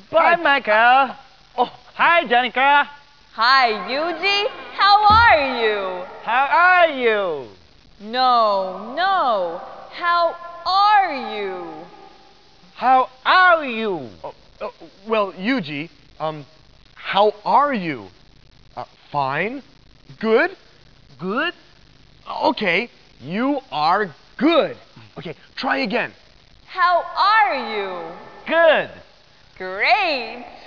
Hi, Michael. Oh, hi, Janica. Hi, Yuji. How are you? How are you? No. How are you? How are you? Well, Yuji, how are you? Fine? Good? Good? Okay, you are good. Okay, try again. How are you? Good. Great.